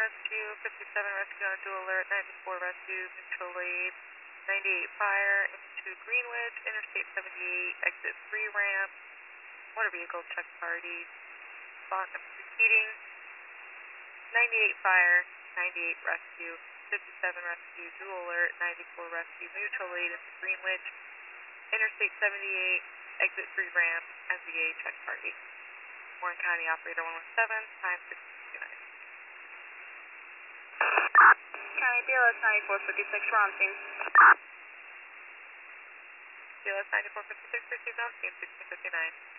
rescue, 57 rescue on dual alert, 94 rescue, mutual aid, 98 fire, into Greenwich, Interstate 78, exit 3 ramp, motor vehicle check party, spot repeating, 98 fire, 98 rescue, 57 rescue, dual alert, 94 rescue, mutual aid into Greenwich, Interstate 78, exit 3 ramp, NVA check party. Warren County Operator 117, time 6:59. County BLS 9456, we're on scene. BLS 9456 received on scene, 16:59.